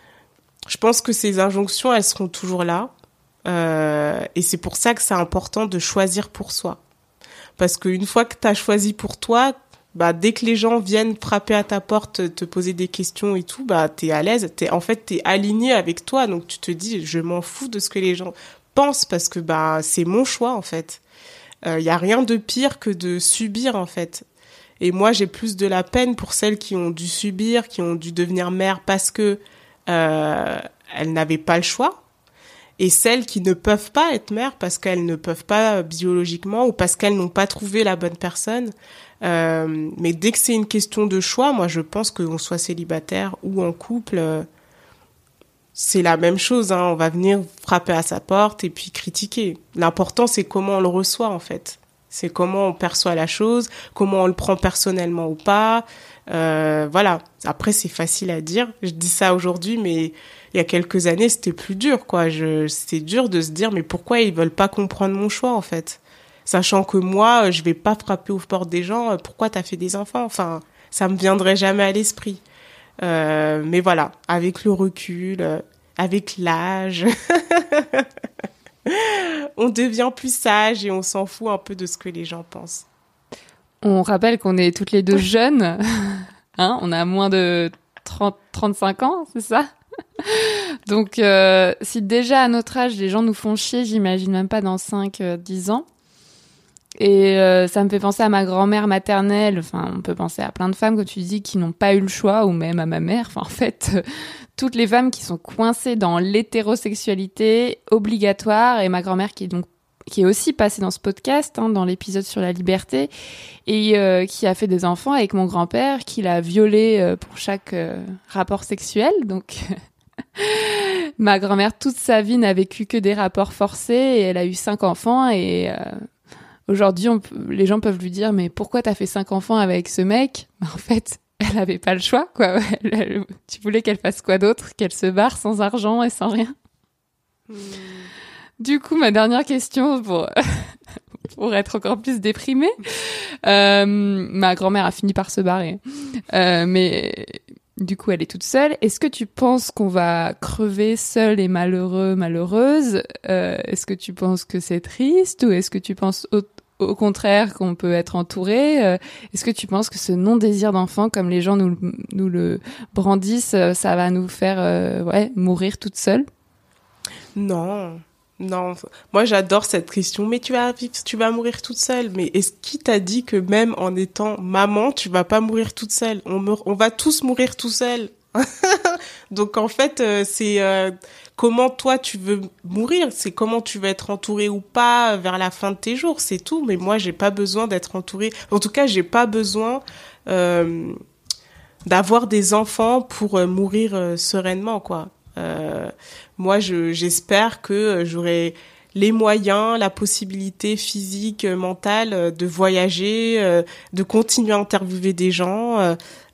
je pense que ces injonctions, elles seront toujours là, euh, et c'est pour ça que c'est important de choisir pour soi. Parce qu'une fois que t'as choisi pour toi, bah, dès que les gens viennent frapper à ta porte, te poser des questions et tout, bah, t'es à l'aise, t'es, en fait, t'es aligné avec toi, donc tu te dis, je m'en fous de ce que les gens pensent, parce que, bah, c'est mon choix, en fait. Il euh, y a rien de pire que de subir, en fait. Et moi, j'ai plus de la peine pour celles qui ont dû subir, qui ont dû devenir mères parce que, euh, elles n'avaient pas le choix. Et celles qui ne peuvent pas être mères parce qu'elles ne peuvent pas biologiquement ou parce qu'elles n'ont pas trouvé la bonne personne. Euh, mais dès que c'est une question de choix, moi je pense qu'on soit célibataire ou en couple, euh, c'est la même chose, hein. On va venir frapper à sa porte et puis critiquer. L'important c'est comment on le reçoit en fait. C'est comment on perçoit la chose, comment on le prend personnellement ou pas. Euh, voilà. Après c'est facile à dire. Je dis ça aujourd'hui, mais il y a quelques années c'était plus dur, quoi. Je, c'était dur de se dire mais pourquoi ils veulent pas comprendre mon choix en fait. Sachant que moi, je vais pas frapper aux portes des gens. Pourquoi t'as fait des enfants? Enfin, ça me viendrait jamais à l'esprit. Euh, mais voilà, avec le recul, euh, avec l'âge, on devient plus sage et on s'en fout un peu de ce que les gens pensent. On rappelle qu'on est toutes les deux jeunes. Hein, on a moins de trente, trente-cinq ans, c'est ça? Donc, euh, si déjà à notre âge, les gens nous font chier, j'imagine même pas dans cinq, dix ans. Et euh, ça me fait penser à ma grand-mère maternelle. Enfin, on peut penser à plein de femmes, comme tu dis, qui n'ont pas eu le choix, ou même à ma mère. Enfin, en fait, euh, toutes les femmes qui sont coincées dans l'hétérosexualité obligatoire. Et ma grand-mère qui est donc qui est aussi passée dans ce podcast, hein, dans l'épisode sur la liberté, et euh, qui a fait des enfants avec mon grand-père, qui l'a violée euh, pour chaque euh, rapport sexuel. Donc, ma grand-mère, toute sa vie, n'a vécu que des rapports forcés, et elle a eu cinq enfants, et... Euh, Aujourd'hui, on peut, les gens peuvent lui dire « Mais pourquoi t'as fait cinq enfants avec ce mec ?» En fait, elle avait pas le choix, quoi. Elle, elle, tu voulais qu'elle fasse quoi d'autre? Qu'elle se barre sans argent et sans rien. Mmh. Du coup, ma dernière question, pour, pour être encore plus déprimée, euh, ma grand-mère a fini par se barrer. Euh, mais du coup, elle est toute seule. Est-ce que tu penses qu'on va crever seul et malheureux, malheureuse? euh, Est-ce que tu penses que c'est triste ou est-ce que tu penses au, au contraire qu'on peut être entouré? euh, Est-ce que tu penses que ce non-désir d'enfant, comme les gens nous, nous le brandissent, euh, ça va nous faire euh, ouais, mourir toute seule? Non, non. Moi, j'adore cette question. Mais tu vas vivre, tu vas mourir toute seule. Mais est-ce qui t'a dit que même en étant maman, tu vas pas mourir toute seule? On meurt, on va tous mourir tout seul. Donc en fait, euh, c'est euh, comment toi tu veux mourir. C'est comment tu veux être entouré ou pas vers la fin de tes jours. C'est tout. Mais moi, j'ai pas besoin d'être entourée. En tout cas, j'ai pas besoin euh, d'avoir des enfants pour euh, mourir euh, sereinement, quoi. Euh, moi, je, j'espère que j'aurai les moyens, la possibilité physique, mentale de voyager, euh, de continuer à interviewer des gens, euh,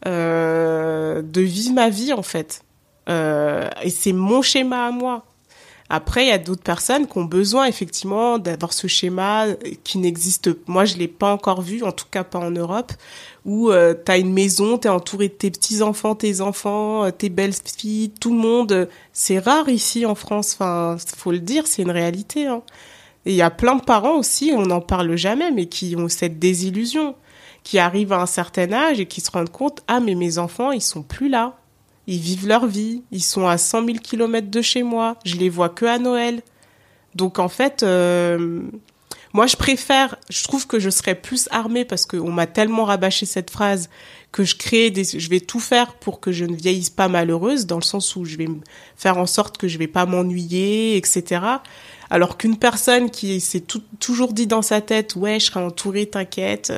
euh, de vivre ma vie en fait. Euh, et c'est mon schéma à moi. Après, il y a d'autres personnes qui ont besoin effectivement d'avoir ce schéma qui n'existe. Moi, je l'ai pas encore vu, en tout cas pas en Europe, où euh, t'as une maison, t'es entouré de tes petits enfants, tes enfants, tes belles filles, tout le monde. C'est rare ici en France. Enfin, faut le dire, c'est une réalité. Hein. Et il y a plein de parents aussi, on n'en parle jamais, mais qui ont cette désillusion, qui arrivent à un certain âge et qui se rendent compte, ah mais mes enfants, ils sont plus là. Ils vivent leur vie, ils sont à cent mille kilomètres de chez moi, je les vois que à Noël. Donc en fait, euh, moi je préfère, je trouve que je serais plus armée parce qu'on m'a tellement rabâché cette phrase que je crée des, je vais tout faire pour que je ne vieillisse pas malheureuse, dans le sens où je vais faire en sorte que je vais pas m'ennuyer, et cetera. Alors qu'une personne qui s'est tout, toujours dit dans sa tête, ouais, je serai entourée, t'inquiète,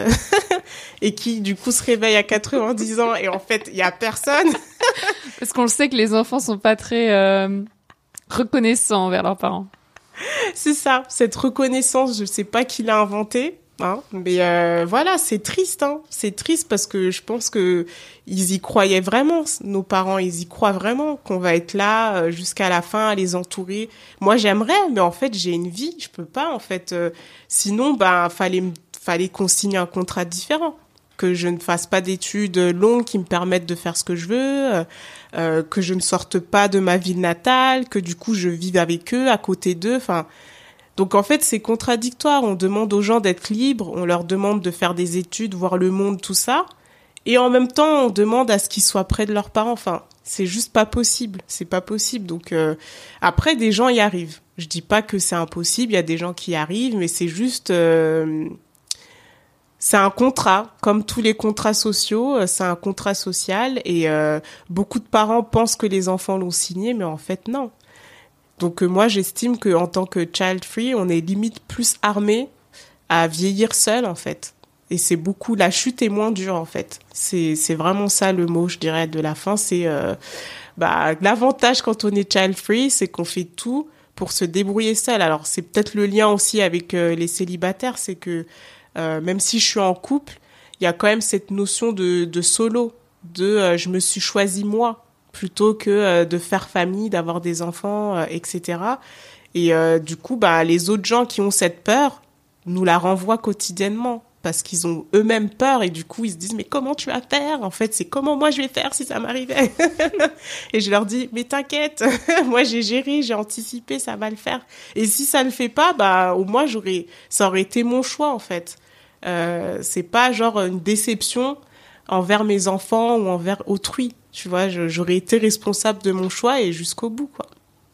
et qui du coup se réveille à quatre-vingt-dix ans et en fait il y a personne. Parce qu'on le sait que les enfants sont pas très euh, reconnaissants envers leurs parents. C'est ça, cette reconnaissance, je sais pas qui l'a inventée, hein, mais euh, voilà, c'est triste, hein, c'est triste parce que je pense que ils y croyaient vraiment, nos parents, ils y croient vraiment qu'on va être là euh, jusqu'à la fin à les entourer. Moi, j'aimerais, mais en fait, j'ai une vie, je peux pas, en fait. Euh, sinon, ben, fallait fallait qu'on signe un contrat différent. Que je ne fasse pas d'études longues qui me permettent de faire ce que je veux, euh, que je ne sorte pas de ma ville natale, que du coup je vive avec eux, à côté d'eux. Enfin, donc en fait c'est contradictoire. On demande aux gens d'être libres, on leur demande de faire des études, voir le monde, tout ça, et en même temps on demande à ce qu'ils soient près de leurs parents. Enfin, c'est juste pas possible, c'est pas possible. Donc euh, après des gens y arrivent. Je dis pas que c'est impossible, il y a des gens qui y arrivent, mais c'est juste euh, c'est un contrat, comme tous les contrats sociaux, c'est un contrat social et euh, beaucoup de parents pensent que les enfants l'ont signé, mais en fait non. Donc euh, moi j'estime que en tant que child free, on est limite plus armé à vieillir seul en fait. Et c'est beaucoup, la chute est moins dure en fait. C'est c'est vraiment ça le mot, je dirais, de la fin. C'est euh, bah l'avantage quand on est child free, c'est qu'on fait tout pour se débrouiller seul. Alors c'est peut-être le lien aussi avec euh, les célibataires, c'est que Euh, même si je suis en couple, il y a quand même cette notion de, de solo, de euh, je me suis choisi moi, plutôt que euh, de faire famille, d'avoir des enfants, euh, et cetera. Et euh, du coup, bah, les autres gens qui ont cette peur nous la renvoient quotidiennement parce qu'ils ont eux-mêmes peur et du coup, ils se disent « Mais comment tu vas faire ?» En fait, c'est « Comment moi je vais faire si ça m'arrivait ?» Et je leur dis « Mais t'inquiète, moi j'ai géré, j'ai anticipé, ça va le faire. » Et si ça ne le fait pas, bah, au moins, j'aurais, ça aurait été mon choix, en fait. Euh, c'est pas genre une déception envers mes enfants ou envers autrui, tu vois, je, j'aurais été responsable de mon choix et jusqu'au bout, quoi.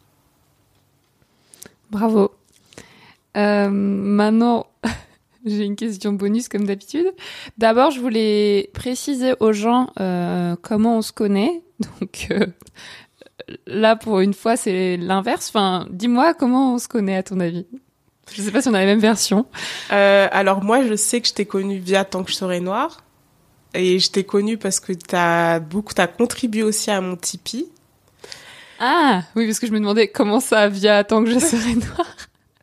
Bravo. Euh, maintenant, j'ai une question bonus comme d'habitude. D'abord, je voulais préciser aux gens euh, comment on se connaît. Donc euh, là, pour une fois, c'est l'inverse. Enfin, dis-moi comment on se connaît à ton avis. Je sais pas si on a la même version. Euh, alors moi, je sais que je t'ai connue via Tant que je serai noire. Et je t'ai connue parce que t'as beaucoup, t'as contribué aussi à mon Tipeee. Ah, oui, parce que je me demandais comment ça via Tant que je serai noire.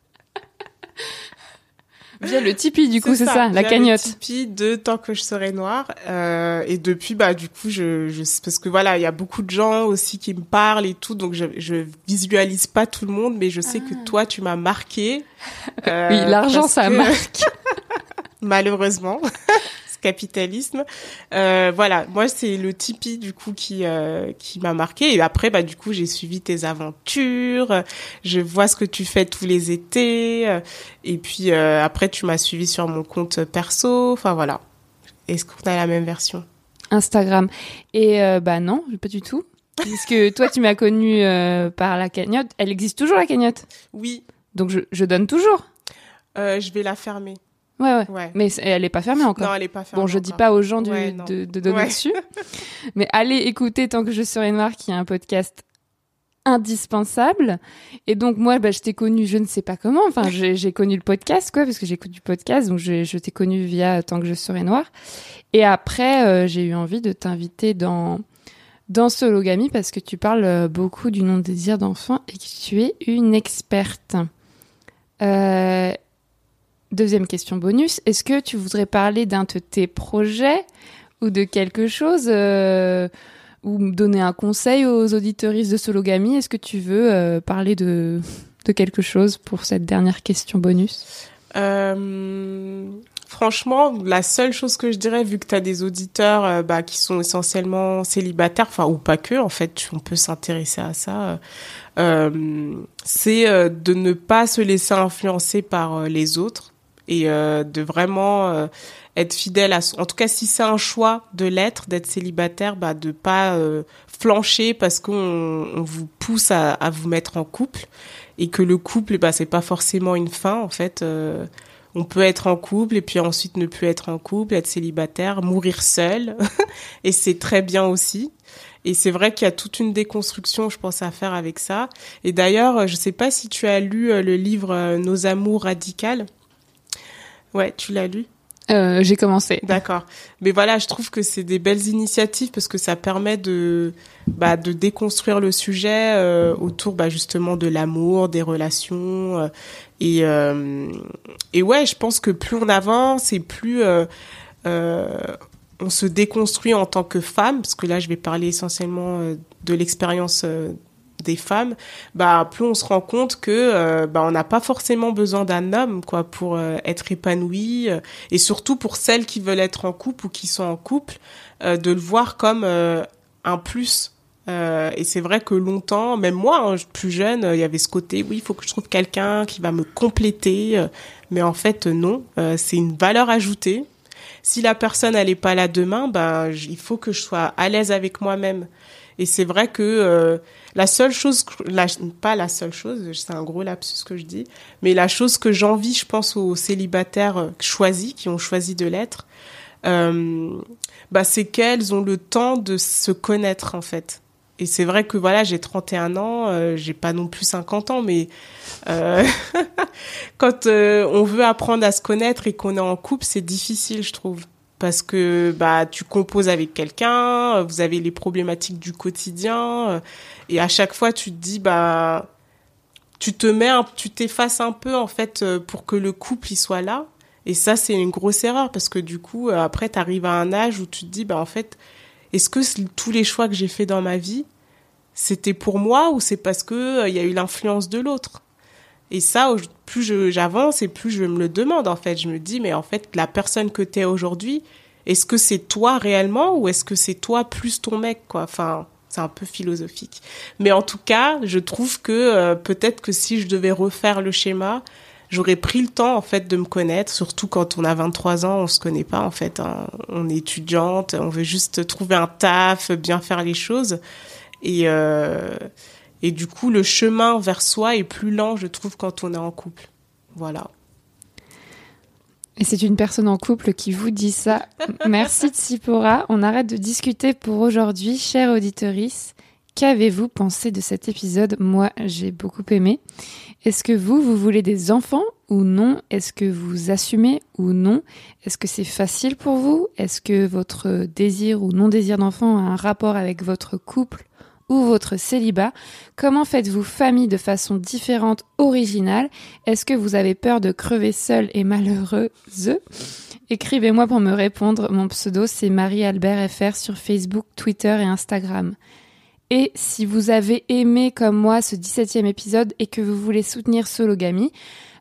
Via le Tipeee, du coup, c'est, c'est ça, ça la cagnotte. Le Tipeee de Tant que je serai noire. Euh, et depuis, bah, du coup, je, je, parce que voilà, il y a beaucoup de gens aussi qui me parlent et tout, donc je, je visualise pas tout le monde, mais je sais ah. que toi, tu m'as marqué. Euh, oui, l'argent, ça que... marque. Malheureusement. Parce capitalisme. Euh, voilà, moi c'est le Tipeee du coup qui euh, qui m'a marqué. Et après, bah du coup, j'ai suivi tes aventures. Je vois ce que tu fais tous les étés. euh, Et puis euh, après, tu m'as suivi sur mon compte perso. Enfin voilà. Est-ce qu'on a la même version? Instagram. Et euh, bah non, pas du tout. Parce que toi, tu m'as connue euh, par la cagnotte. Elle existe toujours, la cagnotte? Oui. Donc je, je donne toujours. Euh, je vais la fermer. Ouais, ouais. Ouais. Mais c'est- elle est pas fermée encore. Non, elle est pas fermée. Bon, je dis encore. pas aux gens du- Ouais, non. de, de donner Ouais. dessus. Mais allez écouter Tant que je serai noire, qui est un podcast indispensable. Et donc, moi, bah, je t'ai connue, je ne sais pas comment. Enfin, j'ai, j'ai connu le podcast, quoi, parce que j'écoute du podcast. Donc, je, je t'ai connue via Tant que je serai noire. Et après, euh, j'ai eu envie de t'inviter dans, dans Sologamy parce que tu parles euh, beaucoup du non-désir d'enfant et que tu es une experte. Euh, Deuxième question bonus. Est-ce que tu voudrais parler d'un de tes projets ou de quelque chose euh, ou me donner un conseil aux auditeuristes de Sologamy? Est-ce que tu veux euh, parler de, de quelque chose pour cette dernière question bonus? Euh, franchement, la seule chose que je dirais, vu que tu as des auditeurs euh, bah, qui sont essentiellement célibataires, enfin ou pas que, en fait, on peut s'intéresser à ça, euh, c'est euh, de ne pas se laisser influencer par euh, les autres et euh, de vraiment euh, être fidèle à... En tout cas, si c'est un choix de l'être, d'être célibataire, bah, de pas euh, flancher parce qu'on on vous pousse à, à vous mettre en couple et que le couple, bah, c'est pas forcément une fin, en fait. Euh, on peut être en couple et puis ensuite ne plus être en couple, être célibataire, mourir seul. Et c'est très bien aussi. Et c'est vrai qu'il y a toute une déconstruction, je pense, à faire avec ça. Et d'ailleurs, je sais pas si tu as lu le livre Nos amours radicales. Ouais, tu l'as lu? Euh, j'ai commencé. D'accord. Mais voilà, je trouve que c'est des belles initiatives parce que ça permet de, bah, de déconstruire le sujet euh, autour, bah, justement de l'amour, des relations. Euh, et, euh, et ouais, je pense que plus on avance et plus euh, euh, on se déconstruit en tant que femme, parce que là, je vais parler essentiellement euh, de l'expérience euh, des femmes, bah plus on se rend compte que euh, bah on n'a pas forcément besoin d'un homme quoi pour euh, être épanoui euh, et surtout pour celles qui veulent être en couple ou qui sont en couple euh, de le voir comme euh, un plus euh, et c'est vrai que longtemps même moi hein, plus jeune il euh, y avait ce côté oui il faut que je trouve quelqu'un qui va me compléter euh, mais en fait euh, non euh, c'est une valeur ajoutée. Si la personne elle est pas là demain bah j- il faut que je sois à l'aise avec moi-même. Et c'est vrai que euh, la seule chose, la, pas la seule chose, c'est un gros lapsus que je dis, mais la chose que j'envie, je pense, aux célibataires choisis, qui ont choisi de l'être, euh, bah, c'est qu'elles ont le temps de se connaître, en fait. Et c'est vrai que voilà, j'ai trente et un ans, euh, j'ai pas non plus cinquante ans, mais euh, quand euh, on veut apprendre à se connaître et qu'on est en couple, c'est difficile, je trouve. Parce que bah tu composes avec quelqu'un, vous avez les problématiques du quotidien euh, et à chaque fois tu te dis bah tu te mets un, tu t'effaces un peu en fait euh, pour que le couple y soit là et ça c'est une grosse erreur parce que du coup euh, après tu arrives à un âge où tu te dis bah en fait est-ce que c- tous les choix que j'ai fait dans ma vie c'était pour moi ou c'est parce que il euh, y a eu l'influence de l'autre? Et ça, plus je, j'avance et plus je me le demande, en fait. Je me dis, mais en fait, la personne que t'es aujourd'hui, est-ce que c'est toi réellement ou est-ce que c'est toi plus ton mec, quoi? Enfin, c'est un peu philosophique. Mais en tout cas, je trouve que euh, peut-être que si je devais refaire le schéma, j'aurais pris le temps, en fait, de me connaître. Surtout quand on a vingt-trois ans, on se connaît pas, en fait. Hein. On est étudiante, on veut juste trouver un taf, bien faire les choses. Et... Euh, Et du coup, le chemin vers soi est plus lent, je trouve, quand on est en couple. Voilà. Et c'est une personne en couple qui vous dit ça. Merci Tsipora. On arrête de discuter pour aujourd'hui. Chère auditrice, qu'avez-vous pensé de cet épisode? Moi, j'ai beaucoup aimé. Est-ce que vous, vous voulez des enfants ou non? Est-ce que vous assumez ou non? Est-ce que c'est facile pour vous? Est-ce que votre désir ou non-désir d'enfant a un rapport avec votre couple ou votre célibat? Comment faites-vous famille de façon différente, originale? Est-ce que vous avez peur de crever seule et malheureuse? Écrivez-moi pour me répondre. Mon pseudo, c'est Marie-Albert F R sur Facebook, Twitter et Instagram. Et si vous avez aimé comme moi ce dix-septième épisode et que vous voulez soutenir Sologamy,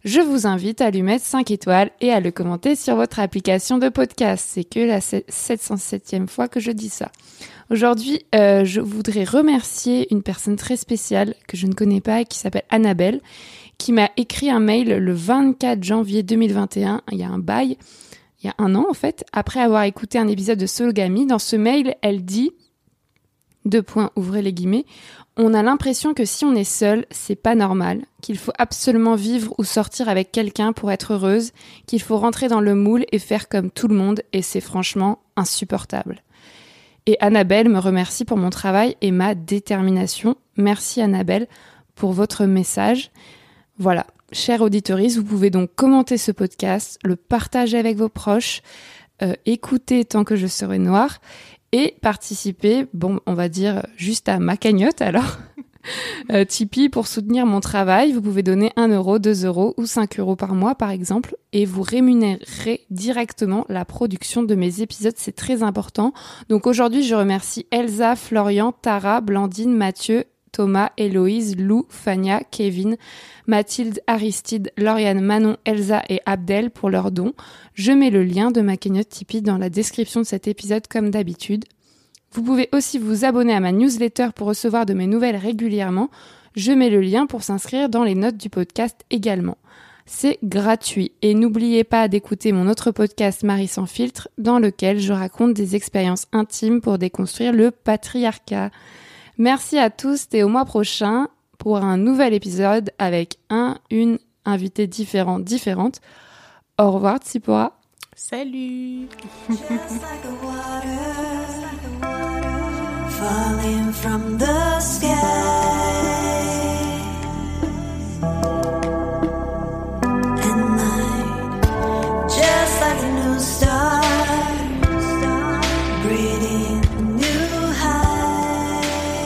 je vous invite à lui mettre cinq étoiles et à le commenter sur votre application de podcast. C'est que la sept cent septième fois que je dis ça. Aujourd'hui, euh, je voudrais remercier une personne très spéciale que je ne connais pas et qui s'appelle Annabelle, qui m'a écrit un mail le vingt-quatre janvier deux mille vingt et un, il y a un bail, il y a un an en fait, après avoir écouté un épisode de Sologamy. Dans ce mail, elle dit, deux points, ouvrez les guillemets, on a l'impression que si on est seul, c'est pas normal, qu'il faut absolument vivre ou sortir avec quelqu'un pour être heureuse, qu'il faut rentrer dans le moule et faire comme tout le monde, et c'est franchement insupportable. Et Annabelle me remercie pour mon travail et ma détermination. Merci Annabelle pour votre message. Voilà, chère auditrice, vous pouvez donc commenter ce podcast, le partager avec vos proches, euh, écouter tant que je serai noire, et participer, bon, on va dire juste à ma cagnotte alors, euh, Tipeee pour soutenir mon travail. Vous pouvez donner un euro, deux euros ou cinq euros par mois par exemple, et vous rémunérerez directement la production de mes épisodes, c'est très important. Donc aujourd'hui, je remercie Elsa, Florian, Tara, Blandine, Mathieu, Thomas, Héloïse, Lou, Fania, Kevin, Mathilde, Aristide, Lauriane, Manon, Elsa et Abdel pour leurs dons. Je mets le lien de ma cagnotte Tipeee dans la description de cet épisode comme d'habitude. Vous pouvez aussi vous abonner à ma newsletter pour recevoir de mes nouvelles régulièrement. Je mets le lien pour s'inscrire dans les notes du podcast également. C'est gratuit et n'oubliez pas d'écouter mon autre podcast Marie sans filtre dans lequel je raconte des expériences intimes pour déconstruire le patriarcat. Merci à tous et au mois prochain pour un nouvel épisode avec un, une invitée différente, différente. Au revoir Tsipora. Salut. Just like the water falling from the sky, and night just like a new stars breathing new highs.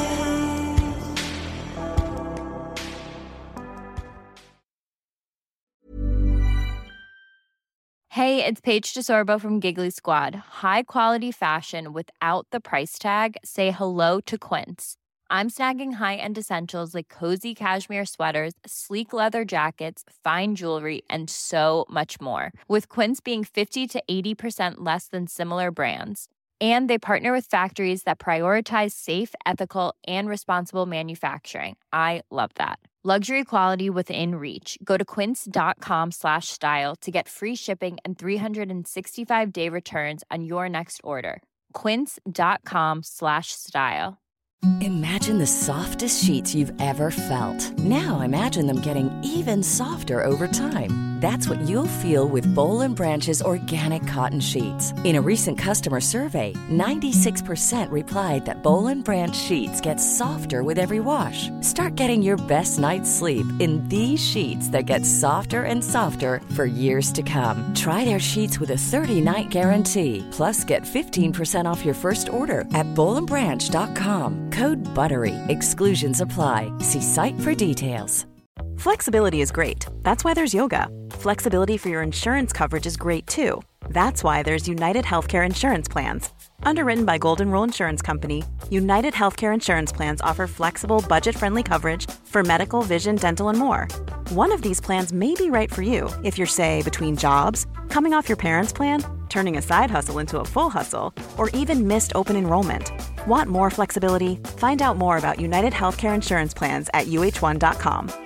Hey, it's Paige DeSorbo from Giggly Squad. High quality fashion without the price tag. Say hello to Quince. I'm snagging high-end essentials like cozy cashmere sweaters, sleek leather jackets, fine jewelry, and so much more. With Quince being fifty to eighty percent less than similar brands. And they partner with factories that prioritize safe, ethical, and responsible manufacturing. I love that. Luxury quality within reach. Go to quince.com slash style to get free shipping and three sixty-five day returns on your next order. Quince.com slash style. Imagine the softest sheets you've ever felt. Now imagine them getting even softer over time. That's what you'll feel with Boll and Branch's organic cotton sheets. In a recent customer survey, ninety-six percent replied that Boll and Branch sheets get softer with every wash. Start getting your best night's sleep in these sheets that get softer and softer for years to come. Try their sheets with a thirty-night guarantee. Plus, get fifteen percent off your first order at boll and branch dot com. Code BUTTERY. Exclusions apply. See site for details. Flexibility is great. That's why there's yoga. Flexibility for your insurance coverage is great too. That's why there's United Healthcare Insurance Plans. Underwritten by Golden Rule Insurance Company, United Healthcare Insurance Plans offer flexible, budget-friendly coverage for medical, vision, dental, and more. One of these plans may be right for you if you're, say, between jobs, coming off your parents' plan, turning a side hustle into a full hustle, or even missed open enrollment. Want more flexibility? Find out more about United Healthcare Insurance Plans at U H one dot com.